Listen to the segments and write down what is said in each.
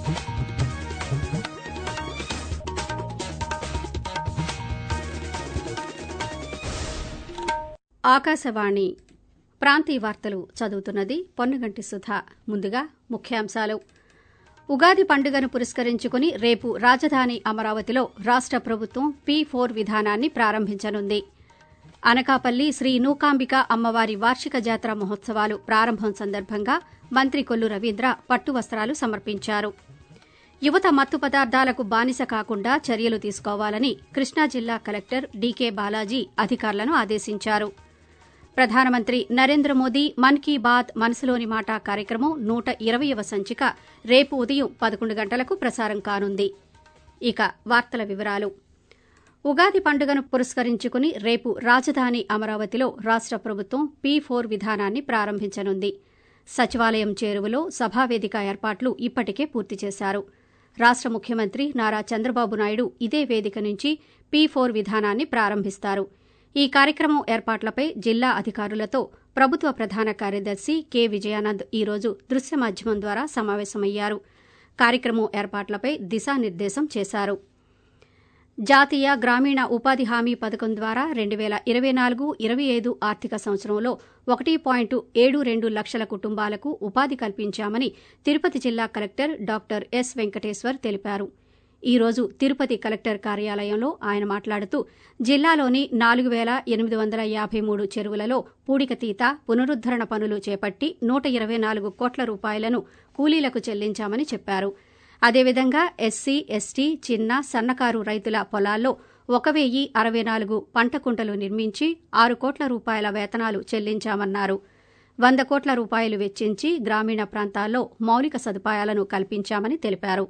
ఆకాశవాణి ప్రాంతీయ వార్తలు చదువుతున్నది పొన్నగంటి సుధా. ముందుగా ముఖ్యాంశాలు. ఉగాది పండుగను పురస్కరించుకుని రేపు రాజధాని అమరావతిలో రాష్ట ప్రభుత్వం P4 విధానాన్ని ప్రారంభించనుంది. అనకాపల్లి శ్రీ నూకాంబిక అమ్మవారి వార్షిక జాతర మహోత్సవాలు ప్రారంభం సందర్భంగా మంత్రి కొల్లు రవీంద్ర పట్టు వస్త్రాలు సమర్పించారు. యువత మత్తు పదార్థాలకు బానిస కాకుండా చర్యలు తీసుకోవాలని కృష్ణా జిల్లా కలెక్టర్ డీకే బాలాజీ అధికారులను ఆదేశించారు. ప్రధానమంత్రి నరేంద్ర మోదీ మన్ కీ బాత్ మనసులోని మాట కార్యక్రమం 120వ సంచిక రేపు ఉదయం 11 గంటలకు ప్రసారం కానుంది. ఇక వార్తల వివరాలు. ఉగాది పండుగను పురస్కరించుకుని రేపు రాజధాని అమరావతిలో రాష్ట ప్రభుత్వం P4 విధానాన్ని ప్రారంభించనుంది. సచివాలయం చేరువలో సభావేదిక ఏర్పాట్లు ఇప్పటికే పూర్తి చేశారు. రాష్ట ముఖ్యమంత్రి నారా చంద్రబాబు నాయుడు ఇదే వేదిక నుంచి P4 విధానాన్ని ప్రారంభిస్తారు. ఈ కార్యక్రమం ఏర్పాట్లపై జిల్లా అధికారులతో ప్రభుత్వ ప్రధాన కార్యదర్శి కె విజయానంద్ ఈరోజు దృశ్య మాధ్యమం ద్వారా సమావేశమయ్యారు. కార్యక్రమం ఏర్పాట్లపై దిశానిర్దేశం చేశారు. జాతీయ గ్రామీణ ఉపాధి హామీ పథకం ద్వారా 2024-25 ఆర్థిక సంవత్సరంలో 1.72 లక్షల కుటుంబాలకు ఉపాధి కల్పించామని తిరుపతి జిల్లా కలెక్టర్ డాక్టర్ ఎస్ వెంకటేశ్వర్ తెలిపారు. ఈ రోజు తిరుపతి కలెక్టర్ కార్యాలయంలో ఆయన మాట్లాడుతూ జిల్లాలోని 4,853 చెరువులలో పూడికతీత, పునరుద్దరణ పనులు చేపట్టి 124 కోట్ల రూపాయలను కూలీలకు చెల్లించామని చెప్పారు. అదేవిధంగా ఎస్సీ, ఎస్టీ, చిన్న, సన్నకారు రైతుల పొలాల్లో 1,064 పంట కుంటలు నిర్మించి 6 కోట్ల రూపాయల వేతనాలు చెల్లించామన్నారు. 100 కోట్ల రూపాయలు వెచ్చించి గ్రామీణ ప్రాంతాల్లో మౌలిక సదుపాయాలను కల్పించామని తెలిపారు.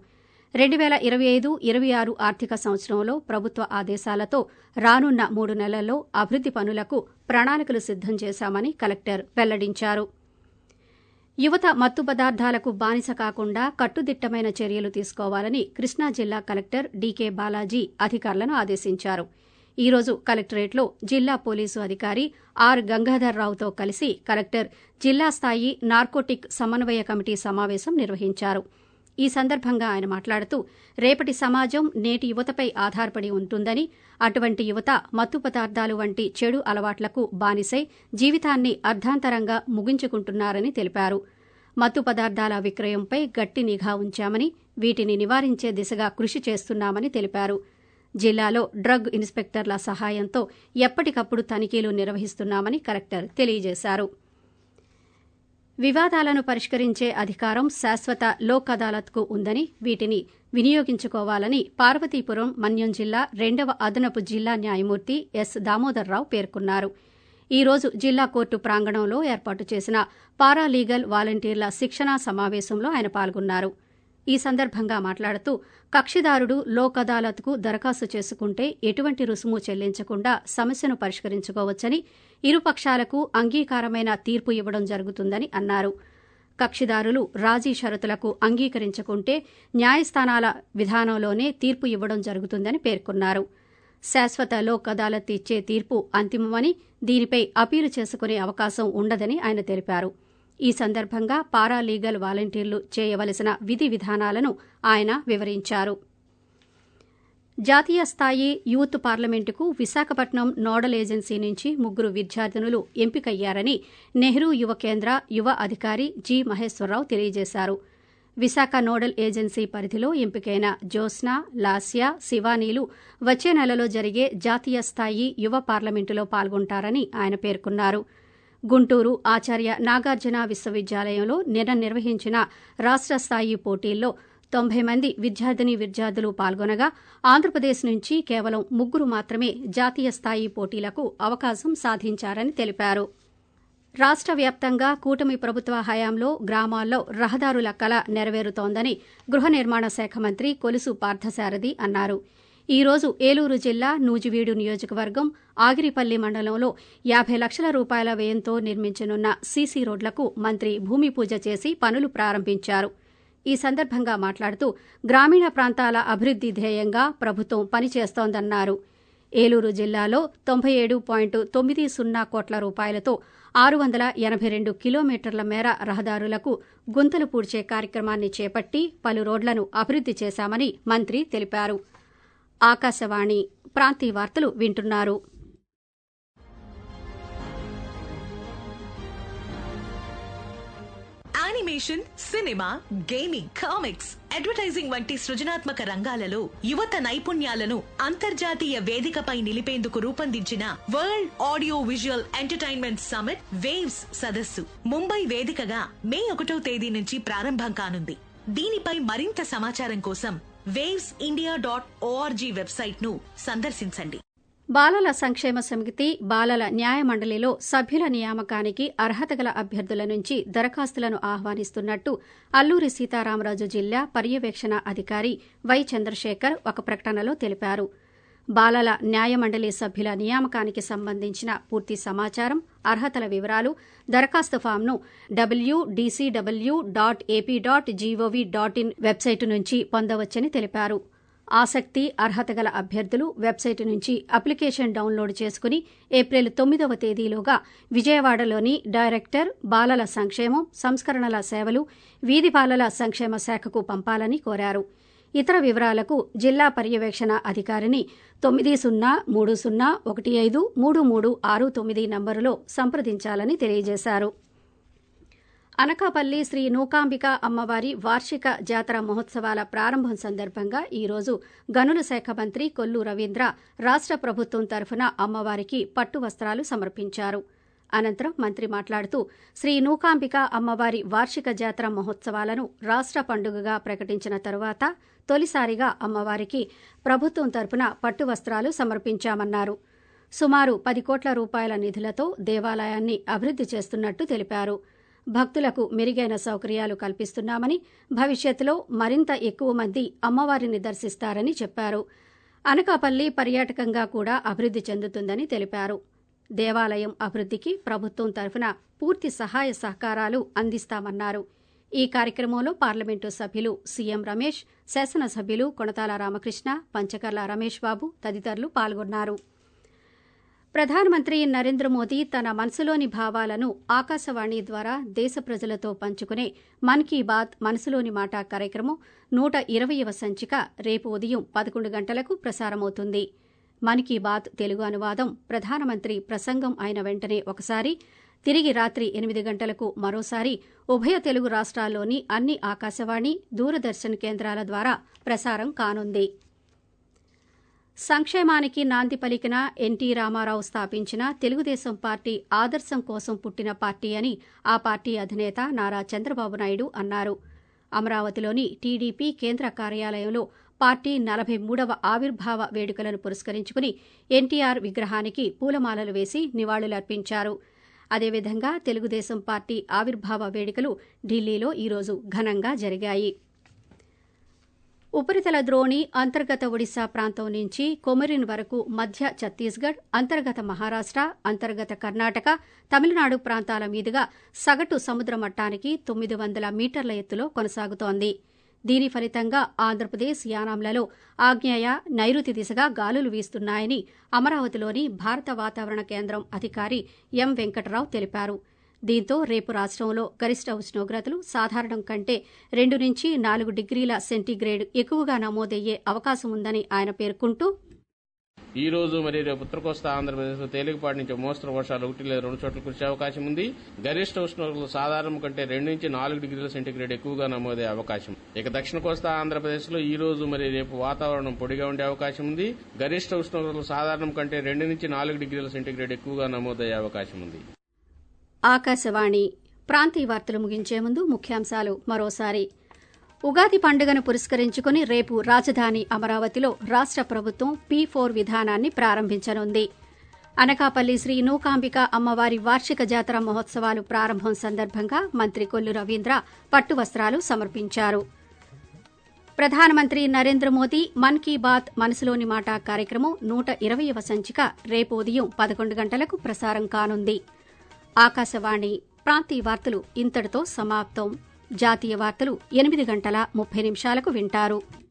2025-26 ఆర్థిక సంవత్సరంలో ప్రభుత్వ ఆదేశాలతో రానున్న 3 నెలల్లో అభివృద్ది పనులకు ప్రణాళికలు సిద్దం చేశామని కలెక్టర్ వెల్లడించారు. యువత మత్తు పదార్థాలకు బానిస కాకుండా కట్టుదిట్టమైన చర్యలు తీసుకోవాలని కృష్ణా జిల్లా కలెక్టర్ డీకే బాలాజీ అధికారులను ఆదేశించారు. ఈ రోజు కలెక్టరేట్లో జిల్లా పోలీసు అధికారి ఆర్ గంగాధర్రావుతో కలిసి కలెక్టర్ జిల్లా స్థాయి నార్కోటిక్ సమన్వయ కమిటీ సమావేశం నిర్వహించారు. ఈ సందర్భంగా ఆయన మాట్లాడుతూ రేపటి సమాజం నేటి యువతపై ఆధారపడి ఉంటుందని, అటువంటి యువత మత్తు పదార్థాలు వంటి చెడు అలవాట్లకు బానిసై జీవితాన్ని అర్ధాంతరంగా ముగించుకుంటున్నారని తెలిపారు. మత్తు పదార్థాల విక్రయంపై గట్టి నిఘా ఉంచామని, వీటిని నివారించే దిశగా కృషి చేస్తున్నామని తెలిపారు. జిల్లాలో డ్రగ్ ఇన్స్పెక్టర్ల సహాయంతో ఎప్పటికప్పుడు తనిఖీలు నిర్వహిస్తున్నామని కలెక్టర్ తెలియజేశారు. వివాదాలను పరిష్కరించే అధికారం శాశ్వత లోక్ అదాలత్కు ఉందని, వీటిని వినియోగించుకోవాలని పార్వతీపురం మన్యం జిల్లా 2వ అదనపు జిల్లా న్యాయమూర్తి ఎస్ దామోదర్రావు పేర్కొన్నారు. ఈ రోజు జిల్లా కోర్టు ప్రాంగణంలో ఏర్పాటు చేసిన పారాలీగల్ వాలంటీర్ల శిక్షణా సమావేశంలో ఆయన పాల్గొన్నారు. ఈ సందర్భంగా మాట్లాడుతూ కక్షిదారుడు లోక్ అదాలత్కు దరఖాస్తు చేసుకుంటే ఎటువంటి రుసుము చెల్లించకుండా సమస్యను పరిష్కరించుకోవచ్చని, ఇరుపక్షాలకు అంగీకారమైన తీర్పు ఇవ్వడం జరుగుతుందని అన్నారు. కక్షిదారులు రాజీ షరతులకు అంగీకరించకుంటే న్యాయస్థానాల విధానంలోనే తీర్పు ఇవ్వడం జరుగుతుందని పేర్కొన్నారు. శాశ్వత లోక్ అదాలత్ ఇచ్చే తీర్పు అంతిమమని, దీనిపై అపీలు చేసుకునే అవకాశం ఉండదని ఆయన తెలిపారు. ఈ సందర్భంగా పారాలీగల్ వాలంటీర్లు చేయవలసిన విధి విధానాలను ఆయన వివరించారు. జాతీయ స్థాయి యూత్ పార్లమెంటుకు విశాఖపట్నం నోడల్ ఏజెన్సీ నుంచి 3 విద్యార్థినులు ఎంపికయ్యారని నెహ్రూ యువ కేంద్ర యువ అధికారి జి మహేశ్వరరావు తెలియజేశారు. విశాఖ నోడల్ ఏజెన్సీ పరిధిలో ఎంపికైన జ్యోత్స్న, లాస్య, శివానీలు వచ్చే నెలలో జరిగే జాతీయ స్థాయి యువ పార్లమెంటులో పాల్గొంటారని ఆయన పేర్కొన్నారు. గుంటూరు ఆచార్య నాగార్జున విశ్వవిద్యాలయంలో నిన్న నిర్వహించిన రాష్ట స్థాయి పోటీల్లో 90 మంది విద్యార్థులు పాల్గొనగా ఆంధ్రప్రదేశ్ నుంచి కేవలం 3 మాత్రమే జాతీయ స్థాయి పోటీలకు అవకాశం సాధించారని తెలిపారు. రాష్ట వ్యాప్తంగా కూటమి ప్రభుత్వ హయాంలో గ్రామాల్లో రహదారుల కల నెరవేరుతోందని గృహ నిర్మాణ శాఖ మంత్రి కొలుసు పార్థసారథి అన్నారు. ఈ రోజు ఏలూరు జిల్లా నూజివీడు నియోజకవర్గం ఆగిరిపల్లి మండలంలో 50 లక్షల రూపాయల వ్యయంతో నిర్మించనున్న సీసీ రోడ్లకు మంత్రి భూమి పూజ చేసి పనులు ప్రారంభించారు. ఈ సందర్భంగా మాట్లాడుతూ గ్రామీణ ప్రాంతాల అభివృద్ది ధ్యేయంగా ప్రభుత్వం పనిచేస్తోందన్నారు. ఏలూరు జిల్లాలో 97.90 కోట్ల రూపాయలతో 682 కిలోమీటర్ల మేర రహదారులకు గుంతలు పూడ్చే కార్యక్రమాన్ని చేపట్టి పలు రోడ్లను అభివృద్ది చేశామని మంత్రి తెలిపారు. ఆకాశవాణి ప్రాంతీయ వార్తలు వింటున్నారు. Animation, cinema, gaming, comics, advertising వంటి సృజనాత్మక రంగాలలో యువత నైపుణ్యాలను అంతర్జాతీయ వేదికపై నిలిపేందుకు రూపొందించిన world audio visual entertainment summit waves సదస్సు ముంబై వేదికగా మే 1వ తేదీ నుంచి ప్రారంభం కానుంది. దీనిపై మరింత సమాచారం కోసం wavesindia.org వెబ్సైట్ ను సందర్శించండి. బాలల సంక్షేమ సమితి, బాలల న్యాయ మండలిలో సభ్యుల నియామకానికి అర్హత గల అభ్యర్థుల నుంచి దరఖాస్తులను ఆహ్వానిస్తున్నట్టు అల్లూరి సీతారామరాజు జిల్లా పర్యవేక్షణ అధికారి వై చంద్రశేఖర్ ఒక ప్రకటనలో తెలిపారు. బాలల న్యాయ మండలి సభ్యుల నియామకానికి సంబంధించిన పూర్తి సమాచారం, అర్హతల వివరాలు దరఖాస్తు ఫామ్ను www.ap.gov.in వెబ్సైటు నుంచి పొందవచ్చని తెలిపారు. ఆసక్తి, అర్హత గల అభ్యర్థులు వెబ్సైటు నుంచి అప్లికేషన్ డౌన్లోడ్ చేసుకుని ఏప్రిల్ 9వ తేదీలోగా విజయవాడలోని డైరెక్టర్ బాలల సంక్షేమం, సంస్కరణల సేవలు, వీధి బాలల సంక్షేమ శాఖకు పంపాలని కోరారు. ఇతర వివరాలకు జిల్లా పర్యవేక్షణ అధికారిని 9030153369 నంబరులో సంప్రదించాలని తెలియజేశారు. అనకాపల్లి శ్రీ నూకాంబిక అమ్మవారి వార్షిక జాతర మహోత్సవాల ప్రారంభం సందర్భంగా ఈరోజు గనుల శాఖ మంత్రి కొల్లు రవీంద్ర రాష్ట ప్రభుత్వం తరఫున అమ్మవారికి పట్టు వస్త్రాలు సమర్పించారు. అనంతరం మంత్రి మాట్లాడుతూ శ్రీ నూకాంబిక అమ్మవారి వార్షిక జాతర మహోత్సవాలను రాష్ట పండుగగా ప్రకటించిన తరువాత తొలిసారిగా అమ్మవారికి ప్రభుత్వం తరఫున పట్టు వస్త్రాలు సమర్పించామన్నారు. సుమారు 10 కోట్ల రూపాయల నిధులతో దేవాలయాన్ని అభివృద్ది చేస్తున్నట్టు తెలిపారు. భక్తులకు మెరుగైన సౌకర్యాలు కల్పిస్తున్నామని, భవిష్యత్తులో మరింత ఎక్కువ మంది అమ్మవారిని దర్శిస్తారని చెప్పారు. అనకాపల్లి పర్యాటకంగా కూడా అభివృద్ది చెందుతుందని తెలిపారు. దేవాలయం అభివృద్దికి ప్రభుత్వం తరఫున పూర్తి సహాయ సహకారాలు అందిస్తామన్నారు. ఈ కార్యక్రమంలో పార్లమెంటు సభ్యులు సీఎం రమేష్, శాసనసభ్యులు కొణతాల రామకృష్ణ, పంచకర్ల రమేష్ బాబు తదితరులు పాల్గొన్నారు. ప్రధానమంత్రి నరేంద్ర మోదీ తన మనసులోని భావాలను ఆకాశవాణి ద్వారా దేశ ప్రజలతో పంచుకునే మన్ కీ బాత్ మనసులోని మాట కార్యక్రమం 120వ సంచిక రేపు ఉదయం 11 గంటలకు ప్రసారమవుతుంది. మన్ కీ బాత్ తెలుగు అనువాదం ప్రధానమంత్రి ప్రసంగం అయిన వెంటనే ఒకసారి, తిరిగి రాత్రి 8 గంటలకు మరోసారి ఉభయ తెలుగు రాష్ట్రాల్లోని అన్ని ఆకాశవాణి, దూరదర్శన్ కేంద్రాల ద్వారా ప్రసారం కానుంది. సంక్షేమానికి నాంది పలికిన ఎన్టీ రామారావు స్థాపించిన తెలుగుదేశం పార్టీ ఆదర్శం కోసం పుట్టిన పార్టీ అని ఆ పార్టీ అధినేత నారా చంద్రబాబు నాయుడు అన్నారు. అమరావతిలోని టీడీపీ కేంద్ర కార్యాలయంలో పార్టీ 43వ ఆవిర్భావ వేడుకలను పురస్కరించుకుని ఎన్టీఆర్ విగ్రహానికి పూలమాలలు వేసి నివాళులర్పించారు. అదేవిధంగా తెలుగుదేశం పార్టీ ఆవిర్భావ వేడుకలు ఢిల్లీలో ఈరోజు ఘనంగా జరిగాయి. ఉపరితల ద్రోణి అంతర్గత ఒడిశా ప్రాంతం నుంచి కొమరిన్ వరకు మధ్య ఛత్తీస్గఢ్, అంతర్గత మహారాష్ట, అంతర్గత కర్ణాటక, తమిళనాడు ప్రాంతాల మీదుగా సగటు సముద్ర మట్టానికి 900 మీటర్ల ఎత్తులో కొనసాగుతోంది. దీని ఫలితంగా ఆంధ్రప్రదేశ్, యానాంలలో ఆగ్నేయ, నైరుతి దిశగా గాలులు వీస్తున్నాయని అమరావతిలోని భారత వాతావరణ కేంద్రం అధికారి ఎం వెంకటరావు తెలిపారు. దీంతో రేపు రాష్ట్రంలో గరిష్ట ఉష్ణోగ్రతలు సాధారణం కంటే 2 నుంచి 4 డిగ్రీల సెంటీగ్రేడ్ ఎక్కువగా నమోదయ్యే అవకాశం ఉందని ఆయన పేర్కొంటూ, ఈ రోజు మరియు రేపు ఉత్తర కోస్తా ఆంధ్రప్రదేశ్ లో తేలికపాటి నుంచి మోస్తరు వర్షాలు 1 లేదా 2 చోట్ల కురిసే అవకాశం ఉంది. గరిష్ట ఉష్ణోగ్రతలు సాధారణం కంటే 2 నుంచి 4 డిగ్రీల సెంటీగ్రేడ్ ఎక్కువగా నమోదయ్యే అవకాశం. ఇక దక్షిణ కోస్తా ఆంధ్రప్రదేశ్ లో ఈ రోజు మరియు రేపు వాతావరణం పొడిగా ఉండే అవకాశం ఉంది. గరిష్ట ఉష్ణోగ్రతలు సాధారణం కంటే 2 నుంచి 4 డిగ్రీల సెంటీగ్రేడ్ ఎక్కువగా నమోదయ్యే అవకాశం ఉంది. ఆకాశవాణి ప్రాంతీయ వార్తలు ముగించే ముందు ముఖ్యాంశాలు మరోసారి. ఉగాది పండుగను పురస్కరించుకుని రేపు రాజధాని అమరావతిలో రాష్ట ప్రభుత్వం P4 విధానాన్ని ప్రారంభించనుంది. అనకాపల్లి శ్రీ నూకాంబిక అమ్మవారి వార్షిక జాతర మహోత్సవాలు ప్రారంభం సందర్భంగా మంత్రి కొల్లు రవీంద్ర పట్టు వస్త్రాలు సమర్పించారు. ప్రధానమంత్రి నరేంద్ర మోదీ మన్ కీ బాత్ మనసులోని మాట కార్యక్రమం 120వ సంచిక రేపు ఉదయం 11 గంటలకు ప్రసారం కానుంది. ఆకాశవాణి ప్రాంతీయ వార్తలు ఇంతటితో సమాప్తం. జాతీయ వార్తలు 8:30 వింటారు.